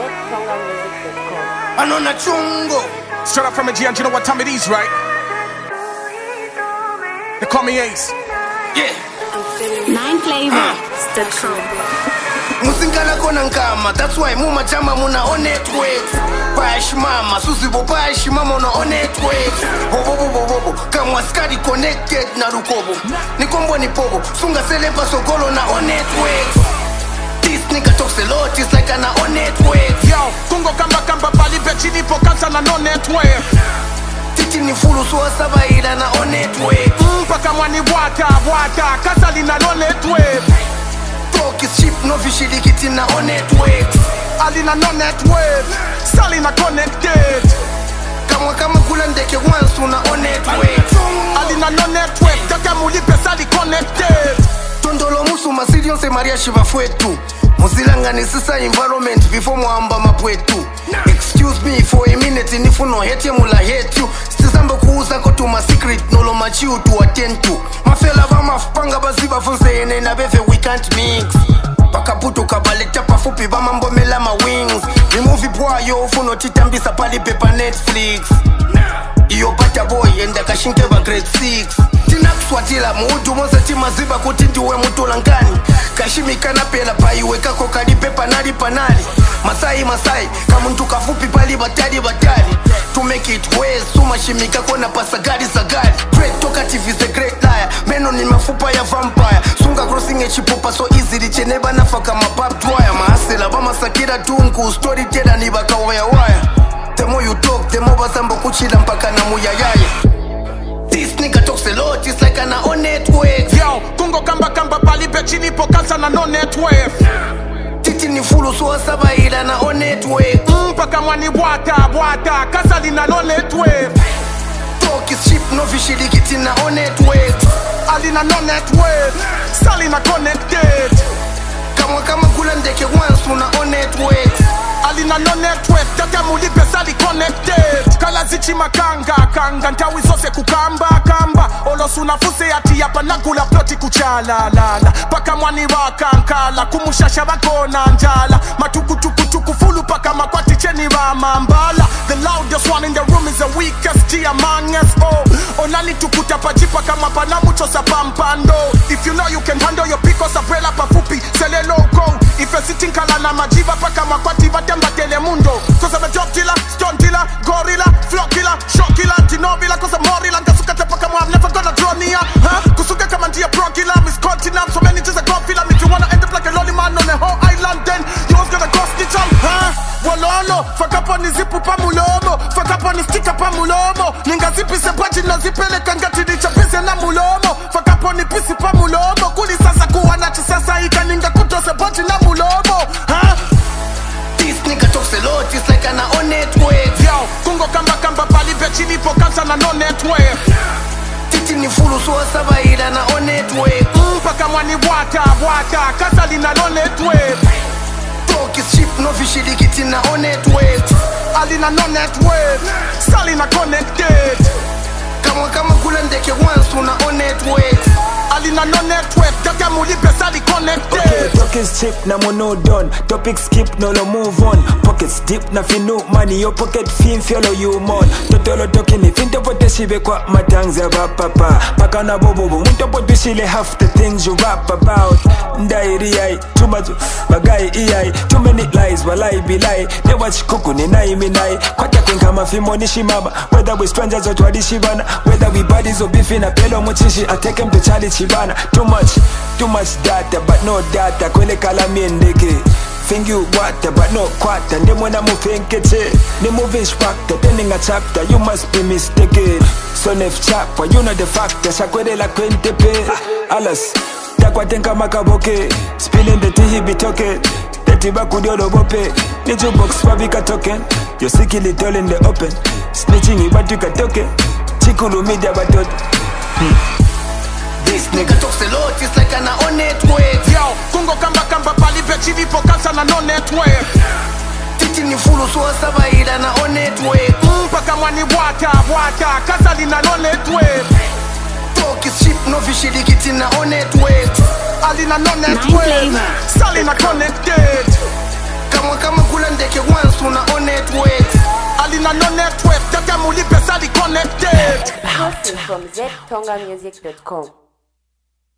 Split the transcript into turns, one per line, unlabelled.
Anona chungo.
Straight up from a G, and you know what time it is, right? They call me Ace.
Yeah.
9 flavor.
Musingala kona nkama, that's why muma chama muna on networks. Pash mama, susibo pash mama na on networks. Bobo, kama skadi connected na rukobo. Nikombo ni pogo, sunga selepa sokolo na on networks. This nigga talks a lot, it's like an on networks.
Yo, kungo kamba pali pechini po kansa na no network.
Titi ni fulu suwa saba ila na on networks.
Paka mwani wata, kasa li na no network.
Talk is cheap, no vishirikiti na on networks.
Alina no network, sali na connected.
Kama kula ndeke once una on networks.
Alina no network, daka mulipe sali connected.
Tondolo musu masirion se maria shiva fwetu. Muzilanga ni sisa environment before muamba mapwetu. Excuse me for a minute, nifu no hate mula hate you. Stisambo kuuza kotu ma secret, nolo machiu to attend to. Mafela vama fpanga baziba funse ene na befe we can't mix. Pakaputu kabaleta pafupi vama mbomela ma wings. Remove boy yo ufuno titambisa pali pepa Netflix. Iyo bata boy enda kashinke ba grade 6. Tina kuswatila muudu monsa tima ziba kutindi we mutu langani. Kashimi kanapela paiwe kako kalipe panali. Masai, kamuntu kafupi pali batari. To make it ways, suma shimika kona pasagari sagari. Great talkative is a great liar. Meno ni mafupa ya vampire. Sunga crossing a chipupa so easy. Cheneba nafaka mapap dwyer. Mahasela bama sakira tunku. Storyteller ni baka wire. The more you talk, the more basambo kuchila mpaka na muyayaya. This nigga talks a lot, it's like an on network.
Yo, kungo kamba pali pechini po kansa na no network.
Titi ni fulu suwa saba ila na on network.
Paka mwani wata, kasa li na no network.
Talk is cheap, no vishirikiti na on network.
Alina no network, sali na connected.
Kama kula ndeke once una on network.
Alina no network, daka mulipe sali connected. Kala zichi makanga, ntawi zose kukamba. Olosu nafuse ati yapa nakula ploti kuchala lala. Paka mwani wakankala, kumushasha wakona njala. Matuku fulu paka makwati cheni wa mambala. The loudest one in the room is the weakest G among us all. Onani tukuta pajipa kama panamucho sa pampando. If you know you can handle your pico sabrela pafupi, sele loco. If you're sitting kala na majiva paka makwati vatemba telemundo. Cause I'm a drug dealer, stunt dealer, gorilla, flock killer, shock killer, tinovila. Cause I'm morila, kasukate paka I'm never gonna draw near. Kusuka kama ndia pro killer, miscontinent. So many things I can't feel. If you wanna end up like a lonely man on the whole island, then you was gonna go stitch on. Wololo, fuck up on the zipu pa mulomo. Fuck up on the sticker pa mulomo. Ninga zipi se baji na zipele kangati di chapise na mulomo. Fuck up on the pisi pa mulomo. Kuli sasa kuwana chisasa ika ninga kuto se baji na mulomo.
This nigga talks a lot, it's like an on network.
Yo, kungo kamba pali pechini po kansa na no network.
Titi ni fulu suwa saba ila na on network.
Paka mwani wata, kasa li na no network.
Talk is cheap, no vishirikiti na on network.
Alina no network, sali na connected.
Kama kula ndeke once una on network.
Alina no network, daka mulipe sali connected.
Okay, talk is cheap, na mono done. Topic skip, no move on. Pockets deep, na finu money. Your pocket fin follow you mon. Totolo talking if into pote shibe kwa matangs ya papa. Paka na bobo, munto pote shile half the things you rap about. Ndairi ai, too much bagay ai. Too many lies, walai be lie. They watch kuku ni nai minai. Kwata kwenka mafimo ni shimaba. Whether we strangers or tradishibana. Whether we buddies or beefing a pelo muchishi. I take him to Charlie Chibana. Too much data, but no data. Kwele kalamiendeke. Think you water, but no quarter. Then when I move che. The movie factor, turning a chapter. You must be mistaken. Son of chapa, you know the factor. Sakwede la kwentepe. Alas, takwatenka makaboke. Spilling the tea, he be talking. The tibaku diodo bope. Need your box, pabika token. You're sicky little in the open. Snitching you, but you can token. Chikulu media, but don't.
This nigga talks a lot, it's like an on network.
Yo, kungo kamba pali pechini po kansa na no network.
Titi ni fulu suwa saba ila na on network.
Paka mwani wata, kasa li na no network.
Talk is cheap, no vishirikiti na on network.
Alina no network, sali na connected.
Kama kula ndeke one
Exclusive from ztongamusic.com.